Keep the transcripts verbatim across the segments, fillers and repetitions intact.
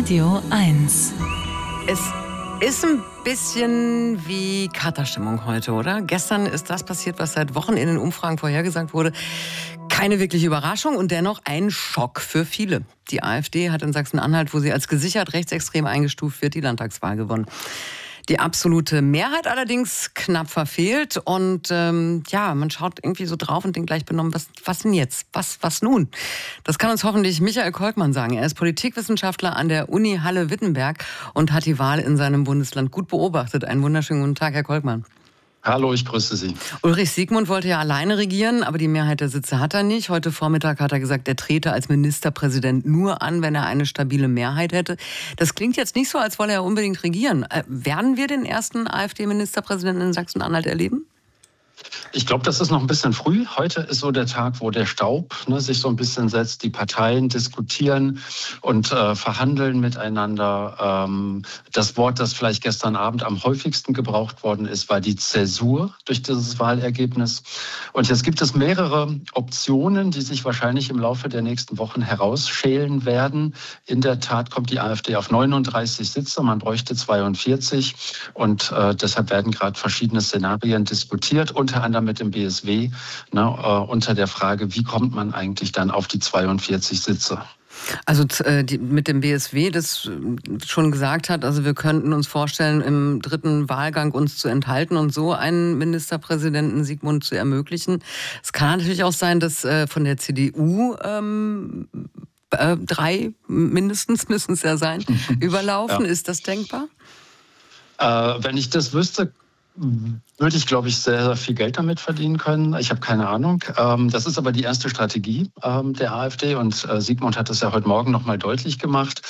Radio eins. Es ist ein bisschen wie Katerstimmung heute, oder? Gestern ist das passiert, was seit Wochen in den Umfragen vorhergesagt wurde. Keine wirkliche Überraschung und dennoch ein Schock für viele. Die AfD hat in Sachsen-Anhalt, wo sie als gesichert rechtsextrem eingestuft wird, die Landtagswahl gewonnen. Die absolute Mehrheit allerdings knapp verfehlt und ähm, ja, man schaut irgendwie so drauf und denkt gleich benommen, was, was denn jetzt? Was, was nun? Das kann uns hoffentlich Michael Kolkmann sagen. Er ist Politikwissenschaftler an der Uni Halle-Wittenberg und hat die Wahl in seinem Bundesland gut beobachtet. Einen wunderschönen guten Tag, Herr Kolkmann. Hallo, ich grüße Sie. Ulrich Siegmund wollte ja alleine regieren, aber die Mehrheit der Sitze hat er nicht. Heute Vormittag hat er gesagt, er trete als Ministerpräsident nur an, wenn er eine stabile Mehrheit hätte. Das klingt jetzt nicht so, als wolle er unbedingt regieren. Äh, werden wir den ersten AfD-Ministerpräsidenten in Sachsen-Anhalt erleben? Ich glaube, das ist noch ein bisschen früh. Heute ist so der Tag, wo der Staub ne, sich so ein bisschen setzt. Die Parteien diskutieren und äh, verhandeln miteinander. Ähm, das Wort, das vielleicht gestern Abend am häufigsten gebraucht worden ist, war die Zäsur durch dieses Wahlergebnis. Und jetzt gibt es mehrere Optionen, die sich wahrscheinlich im Laufe der nächsten Wochen herausschälen werden. In der Tat kommt die AfD auf neununddreißig Sitze. Man bräuchte zweiundvierzig. Und äh, deshalb werden gerade verschiedene Szenarien diskutiert. Und unter anderem mit dem B S W, ne, äh, unter der Frage, wie kommt man eigentlich dann auf die zweiundvierzig Sitze? Also äh, die, mit dem B S W, das schon gesagt hat, also wir könnten uns vorstellen, im dritten Wahlgang uns zu enthalten und so einen Ministerpräsidenten Siegmund zu ermöglichen. Es kann natürlich auch sein, dass äh, von der C D U ähm, äh, drei mindestens müssen es ja sein, überlaufen. Ja. Ist das denkbar? Äh, wenn ich das wüsste, würde ich, glaube ich, sehr, sehr viel Geld damit verdienen können. Ich habe keine Ahnung. Das ist aber die erste Strategie der AfD und Siegmund hat das ja heute Morgen noch mal deutlich gemacht.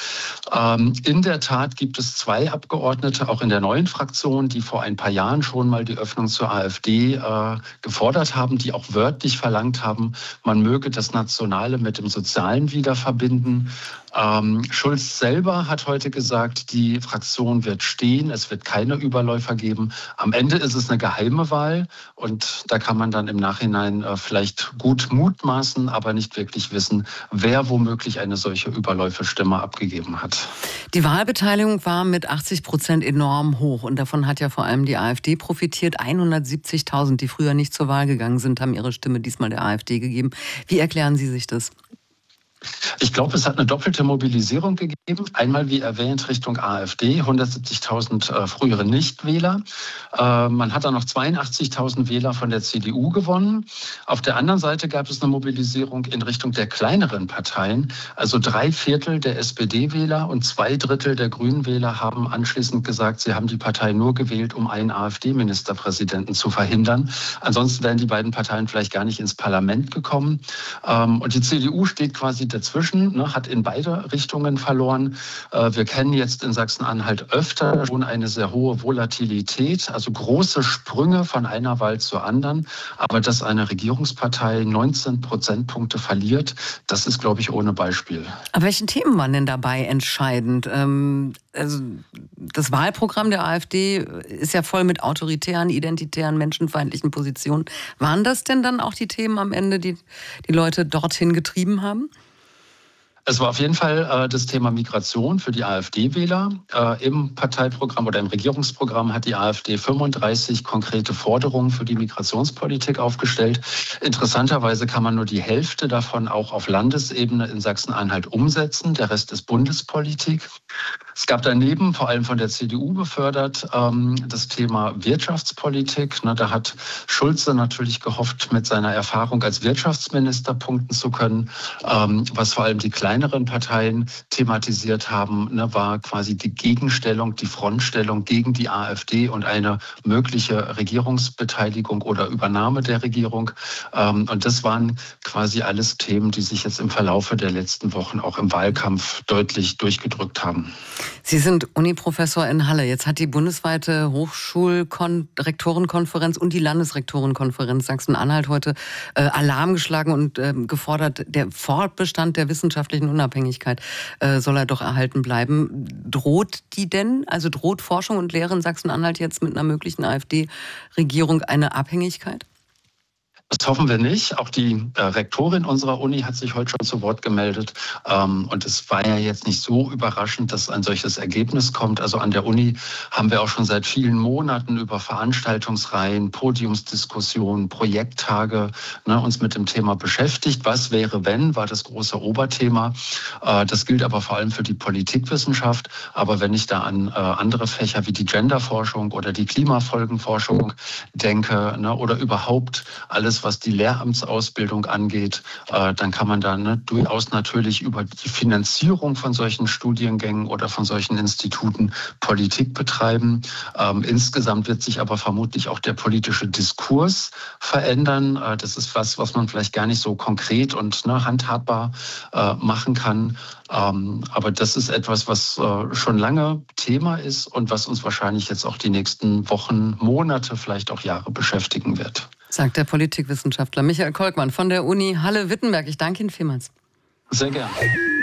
In der Tat gibt es zwei Abgeordnete, auch in der neuen Fraktion, die vor ein paar Jahren schon mal die Öffnung zur AfD gefordert haben, die auch wörtlich verlangt haben, man möge das Nationale mit dem Sozialen wieder verbinden. Ähm, Schulz selber hat heute gesagt, die Fraktion wird stehen, es wird keine Überläufer geben. Am Ende ist es eine geheime Wahl und da kann man dann im Nachhinein äh, vielleicht gut mutmaßen, aber nicht wirklich wissen, wer womöglich eine solche Überläuferstimme abgegeben hat. Die Wahlbeteiligung war mit achtzig Prozent enorm hoch und davon hat ja vor allem die AfD profitiert. hundertsiebzigtausend, die früher nicht zur Wahl gegangen sind, haben ihre Stimme diesmal der AfD gegeben. Wie erklären Sie sich das? Ich glaube, es hat eine doppelte Mobilisierung gegeben. Einmal, wie erwähnt, Richtung AfD, hundertsiebzigtausend äh, frühere Nichtwähler. Äh, man hat dann noch zweiundachtzigtausend Wähler von der C D U gewonnen. Auf der anderen Seite gab es eine Mobilisierung in Richtung der kleineren Parteien. Also drei Viertel der S P D-Wähler und zwei Drittel der Grünen-Wähler haben anschließend gesagt, sie haben die Partei nur gewählt, um einen AfD-Ministerpräsidenten zu verhindern. Ansonsten wären die beiden Parteien vielleicht gar nicht ins Parlament gekommen. Ähm, und die C D U steht quasi dazwischen, ne, hat in beide Richtungen verloren. Äh, wir kennen jetzt in Sachsen-Anhalt öfter schon eine sehr hohe Volatilität, also große Sprünge von einer Wahl zur anderen. Aber dass eine Regierungspartei neunzehn Prozentpunkte verliert, das ist, glaube ich, ohne Beispiel. Aber welche Themen waren denn dabei entscheidend? Ähm, also das Wahlprogramm der AfD ist ja voll mit autoritären, identitären, menschenfeindlichen Positionen. Waren das denn dann auch die Themen am Ende, die die Leute dorthin getrieben haben? Es war auf jeden Fall äh, das Thema Migration für die AfD-Wähler. Äh, Im Parteiprogramm oder im Regierungsprogramm hat die AfD fünfunddreißig konkrete Forderungen für die Migrationspolitik aufgestellt. Interessanterweise kann man nur die Hälfte davon auch auf Landesebene in Sachsen-Anhalt umsetzen. Der Rest ist Bundespolitik. Es gab daneben, vor allem von der C D U befördert, ähm, das Thema Wirtschaftspolitik. Ne, da hat Schulze natürlich gehofft, mit seiner Erfahrung als Wirtschaftsminister punkten zu können. Ähm, was vor allem die kleineren Parteien thematisiert haben, ne, war quasi die Gegenstellung, die Frontstellung gegen die AfD und eine mögliche Regierungsbeteiligung oder Übernahme der Regierung. Ähm, und das waren quasi alles Themen, die sich jetzt im Verlaufe der letzten Wochen auch im Wahlkampf deutlich durchgedrückt haben. Sie sind Uniprofessor in Halle. Jetzt hat die bundesweite Hochschulrektorenkonferenz und die Landesrektorenkonferenz Sachsen-Anhalt heute äh, Alarm geschlagen und äh, gefordert, der Fortbestand der wissenschaftlichen Unabhängigkeit äh, soll er doch erhalten bleiben. Droht die denn, also droht Forschung und Lehre in Sachsen-Anhalt jetzt mit einer möglichen AfD-Regierung eine Abhängigkeit? Das hoffen wir nicht. Auch die äh, Rektorin unserer Uni hat sich heute schon zu Wort gemeldet. Ähm, und es war ja jetzt nicht so überraschend, dass ein solches Ergebnis kommt. Also an der Uni haben wir auch schon seit vielen Monaten über Veranstaltungsreihen, Podiumsdiskussionen, Projekttage ne, uns mit dem Thema beschäftigt. Was wäre, wenn, war das große Oberthema. Äh, das gilt aber vor allem für die Politikwissenschaft. Aber wenn ich da an äh, andere Fächer wie die Genderforschung oder die Klimafolgenforschung denke ne, oder überhaupt alles, was die Lehramtsausbildung angeht, äh, dann kann man da ne, durchaus natürlich über die Finanzierung von solchen Studiengängen oder von solchen Instituten Politik betreiben. Ähm, insgesamt wird sich aber vermutlich auch der politische Diskurs verändern. Äh, das ist was, was man vielleicht gar nicht so konkret und ne, handhabbar äh, machen kann. Ähm, aber das ist etwas, was äh, schon lange Thema ist und was uns wahrscheinlich jetzt auch die nächsten Wochen, Monate, vielleicht auch Jahre beschäftigen wird. Sagt der Politikwissenschaftler Michael Kolkmann von der Uni Halle-Wittenberg. Ich danke Ihnen vielmals. Sehr gerne.